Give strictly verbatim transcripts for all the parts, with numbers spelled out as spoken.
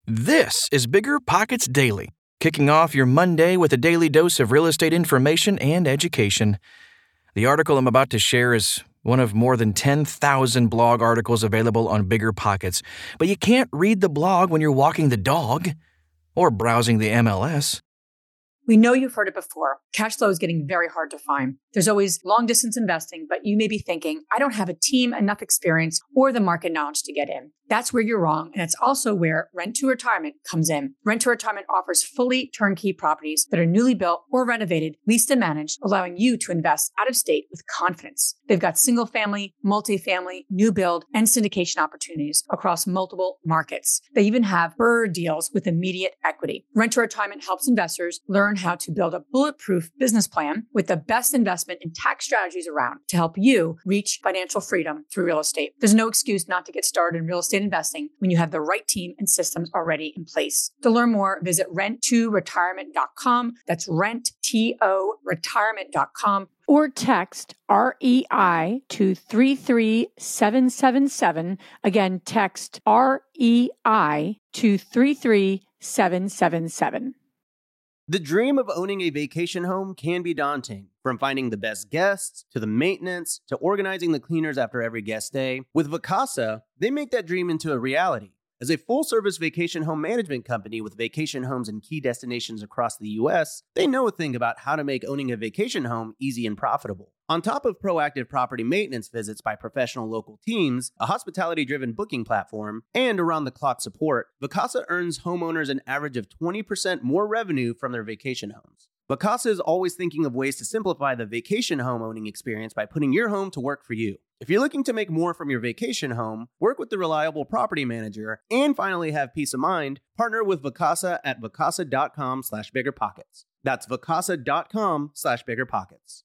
This is Bigger Pockets Daily, kicking off your Monday with a daily dose of real estate information and education. The article I'm about to share is one of more than ten thousand blog articles available on Bigger Pockets, but you can't read the blog when you're walking the dog or browsing the M L S. We know you've heard it before. Cash flow is getting very hard to find. There's always long distance investing, but you may be thinking, I don't have a team, enough experience, or the market knowledge to get in. That's where you're wrong. And it's also where Rent to Retirement comes in. Rent to Retirement offers fully turnkey properties that are newly built or renovated, leased and managed, allowing you to invest out of state with confidence. They've got single family, multifamily, new build, and syndication opportunities across multiple markets. They even have BRRRR deals with immediate equity. Rent to Retirement helps investors learn how to build a bulletproof business plan with the best investment and tax strategies around to help you reach financial freedom through real estate. There's no excuse not to get started in real estate investing when you have the right team and systems already in place. To learn more, visit rent to retirement dot com. That's rent to retirement dot com. Or text R E I to three three seven seven seven. Again, text R E I to three three seven seven seven. The dream of owning a vacation home can be daunting. From finding the best guests, to the maintenance, to organizing the cleaners after every guest stay. With Vacasa, they make that dream into a reality. As a full-service vacation home management company with vacation homes in key destinations across the U S, they know a thing about how to make owning a vacation home easy and profitable. On top of proactive property maintenance visits by professional local teams, a hospitality-driven booking platform, and around-the-clock support, Vacasa earns homeowners an average of twenty percent more revenue from their vacation homes. Vacasa is always thinking of ways to simplify the vacation home owning experience by putting your home to work for you. If you're looking to make more from your vacation home, work with the reliable property manager, and finally have peace of mind, partner with Vacasa at vacasa.com slash biggerpockets. That's vacasa.com slash biggerpockets.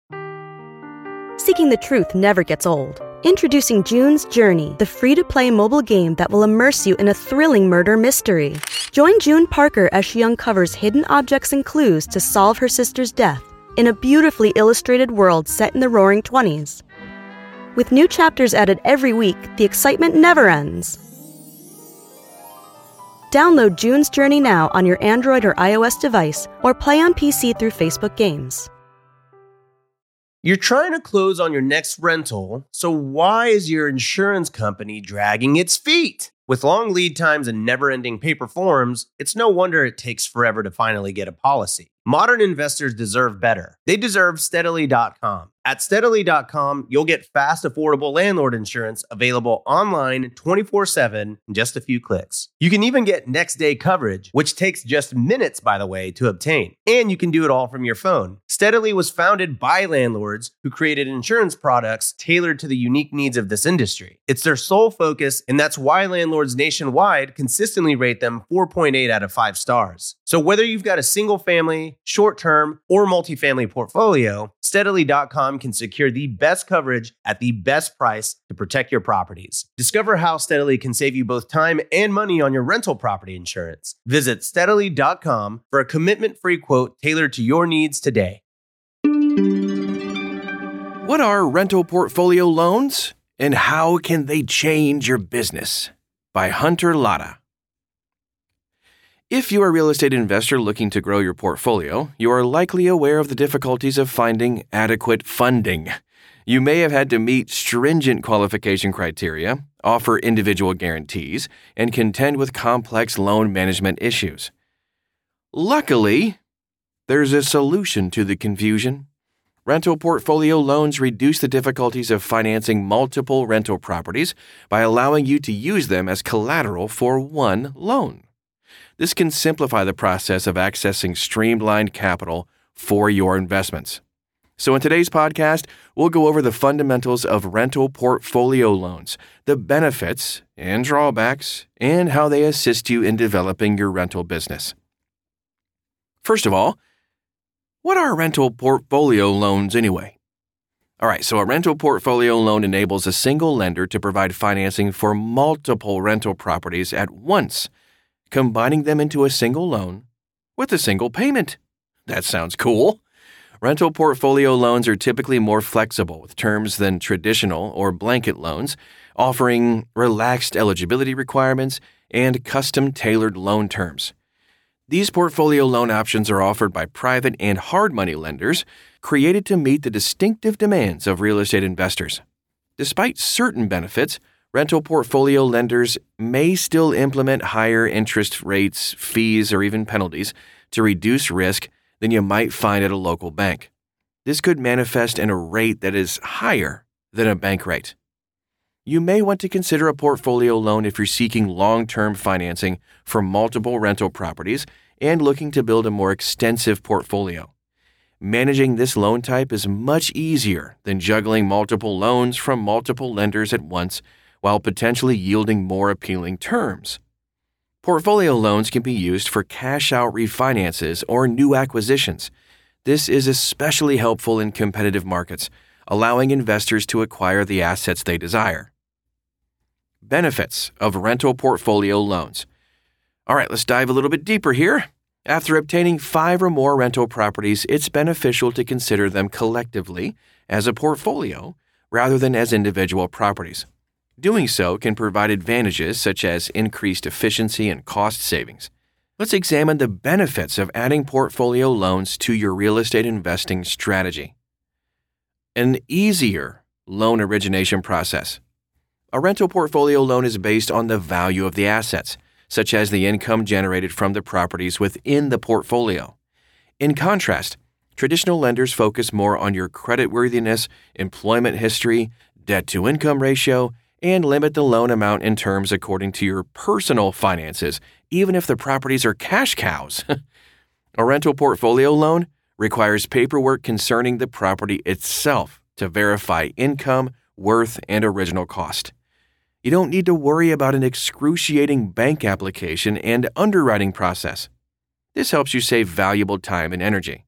Seeking the truth never gets old. Introducing June's Journey, the free-to-play mobile game that will immerse you in a thrilling murder mystery. Join June Parker as she uncovers hidden objects and clues to solve her sister's death in a beautifully illustrated world set in the Roaring Twenties. With new chapters added every week, the excitement never ends. Download June's Journey now on your Android or iOS device, or play on P C through Facebook Games. You're trying to close on your next rental, so why is your insurance company dragging its feet? With long lead times and never-ending paper forms, it's no wonder it takes forever to finally get a policy. Modern investors deserve better. They deserve Steadily dot com. At Steadily dot com, you'll get fast, affordable landlord insurance available online twenty-four seven in just a few clicks. You can even get next-day coverage, which takes just minutes, by the way, to obtain. And you can do it all from your phone. Steadily was founded by landlords who created insurance products tailored to the unique needs of this industry. It's their sole focus, and that's why landlords nationwide consistently rate them four point eight out of five stars. So whether you've got a single-family, short-term, or multifamily portfolio, Steadily dot com can secure the best coverage at the best price to protect your properties. Discover how Steadily can save you both time and money on your rental property insurance. Visit Steadily dot com for a commitment-free quote tailored to your needs today. What are rental portfolio loans, and how can they change your business? By Hunter Latta. If you're a real estate investor looking to grow your portfolio, you are likely aware of the difficulties of finding adequate funding. You may have had to meet stringent qualification criteria, offer individual guarantees, and contend with complex loan management issues. Luckily, there's a solution to the confusion. Rental portfolio loans reduce the difficulties of financing multiple rental properties by allowing you to use them as collateral for one loan. This can simplify the process of accessing streamlined capital for your investments. So in today's podcast, we'll go over the fundamentals of rental portfolio loans, the benefits and drawbacks, and how they assist you in developing your rental business. First of all, what are rental portfolio loans anyway? All right, so a rental portfolio loan enables a single lender to provide financing for multiple rental properties at once, combining them into a single loan with a single payment. That sounds cool. Rental portfolio loans are typically more flexible with terms than traditional or blanket loans, offering relaxed eligibility requirements and custom-tailored loan terms. These portfolio loan options are offered by private and hard money lenders, created to meet the distinctive demands of real estate investors. Despite certain benefits, rental portfolio lenders may still implement higher interest rates, fees, or even penalties to reduce risk than you might find at a local bank. This could manifest in a rate that is higher than a bank rate. You may want to consider a portfolio loan if you're seeking long-term financing for multiple rental properties and looking to build a more extensive portfolio. Managing this loan type is much easier than juggling multiple loans from multiple lenders at once while potentially yielding more appealing terms. Portfolio loans can be used for cash-out refinances or new acquisitions. This is especially helpful in competitive markets, allowing investors to acquire the assets they desire. Benefits of rental portfolio loans. All right, let's dive a little bit deeper here. After obtaining five or more rental properties, it's beneficial to consider them collectively as a portfolio rather than as individual properties. Doing so can provide advantages such as increased efficiency and cost savings. Let's examine the benefits of adding portfolio loans to your real estate investing strategy. An easier loan origination process. A rental portfolio loan is based on the value of the assets, such as the income generated from the properties within the portfolio. In contrast, traditional lenders focus more on your creditworthiness, employment history, debt-to-income ratio, and limit the loan amount in terms according to your personal finances, even if the properties are cash cows. A rental portfolio loan requires paperwork concerning the property itself to verify income, worth, and original cost. You don't need to worry about an excruciating bank application and underwriting process. This helps you save valuable time and energy.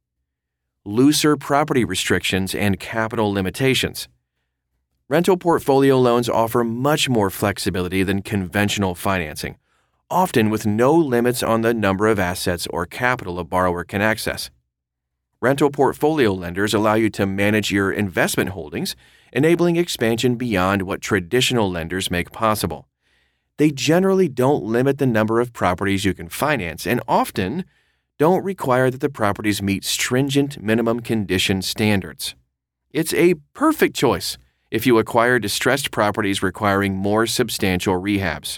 Looser property restrictions and capital limitations. Rental portfolio loans offer much more flexibility than conventional financing, often with no limits on the number of assets or capital a borrower can access. Rental portfolio lenders allow you to manage your investment holdings, enabling expansion beyond what traditional lenders make possible. They generally don't limit the number of properties you can finance and often don't require that the properties meet stringent minimum condition standards. It's a perfect choice if you acquire distressed properties requiring more substantial rehabs.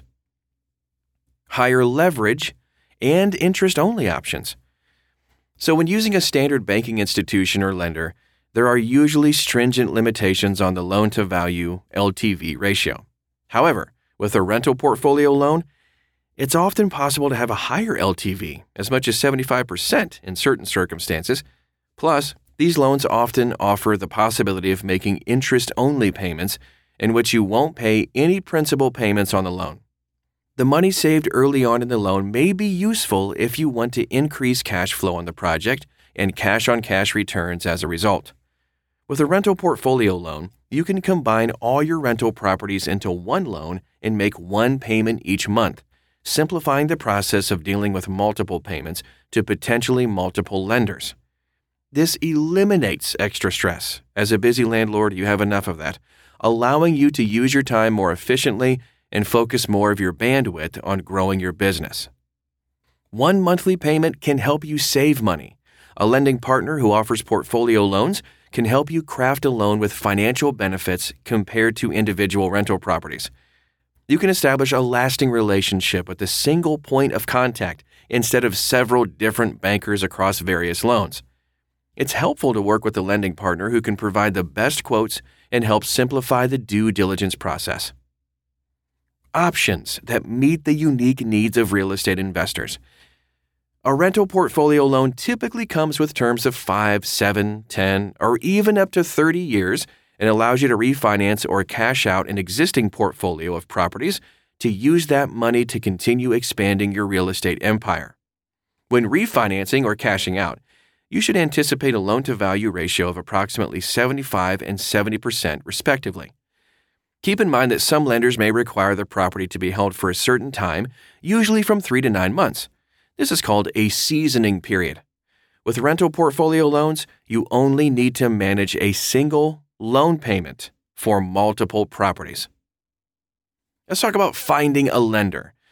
Higher leverage and interest-only options. So when using a standard banking institution or lender, there are usually stringent limitations on the loan-to-value L T V ratio. However, with a rental portfolio loan, it's often possible to have a higher L T V, as much as seventy-five percent in certain circumstances. Plus, these loans often offer the possibility of making interest-only payments in which you won't pay any principal payments on the loan. The money saved early on in the loan may be useful if you want to increase cash flow on the project and cash-on-cash returns as a result. With a rental portfolio loan, you can combine all your rental properties into one loan and make one payment each month, simplifying the process of dealing with multiple payments to potentially multiple lenders. This eliminates extra stress. As a busy landlord, you have enough of that, allowing you to use your time more efficiently and focus more of your bandwidth on growing your business. One monthly payment can help you save money. A lending partner who offers portfolio loans can help you craft a loan with financial benefits compared to individual rental properties. You can establish a lasting relationship with a single point of contact instead of several different bankers across various loans. It's helpful to work with a lending partner who can provide the best quotes and help simplify the due diligence process. Options that meet the unique needs of real estate investors. A rental portfolio loan typically comes with terms of five, seven, ten, or even up to thirty years and allows you to refinance or cash out an existing portfolio of properties to use that money to continue expanding your real estate empire. When refinancing or cashing out, you should anticipate a loan-to-value ratio of approximately seventy-five and seventy percent respectively. Keep in mind that some lenders may require the property to be held for a certain time, usually from three to nine months. This is called a seasoning period. With rental portfolio loans, you only need to manage a single loan payment for multiple properties. Let's talk about finding a lender.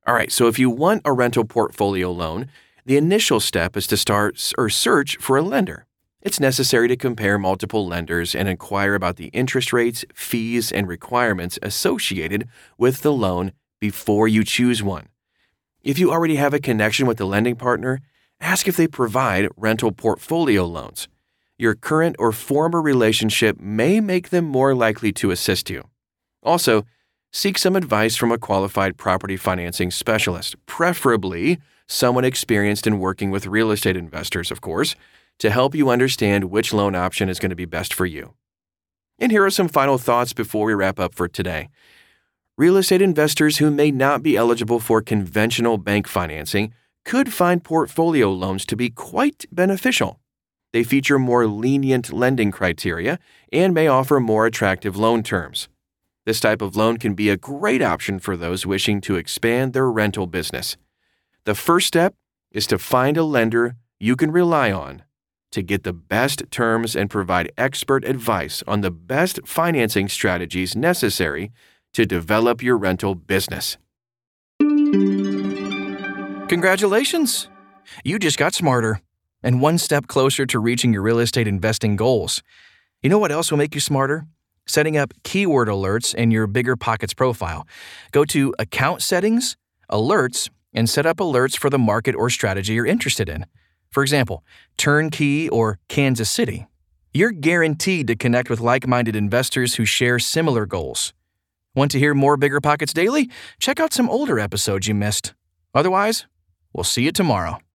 All right, so if you want a rental portfolio loan, the initial step is to start or search for a lender. It's necessary to compare multiple lenders and inquire about the interest rates, fees, and requirements associated with the loan before you choose one. If you already have a connection with the lending partner, ask if they provide rental portfolio loans. Your current or former relationship may make them more likely to assist you. Also, seek some advice from a qualified property financing specialist, preferably someone experienced in working with real estate investors, of course, to help you understand which loan option is going to be best for you. And here are some final thoughts before we wrap up for today. Real estate investors who may not be eligible for conventional bank financing could find portfolio loans to be quite beneficial. They feature more lenient lending criteria and may offer more attractive loan terms. This type of loan can be a great option for those wishing to expand their rental business. The first step is to find a lender you can rely on to get the best terms and provide expert advice on the best financing strategies necessary to develop your rental business. Congratulations! You just got smarter and one step closer to reaching your real estate investing goals. You know what else will make you smarter? Setting up keyword alerts in your Bigger Pockets profile. Go to Account Settings, Alerts, and set up alerts for the market or strategy you're interested in. For example, Turnkey or Kansas City. You're guaranteed to connect with like-minded investors who share similar goals. Want to hear more Bigger Pockets Daily? Check out some older episodes you missed. Otherwise, we'll see you tomorrow.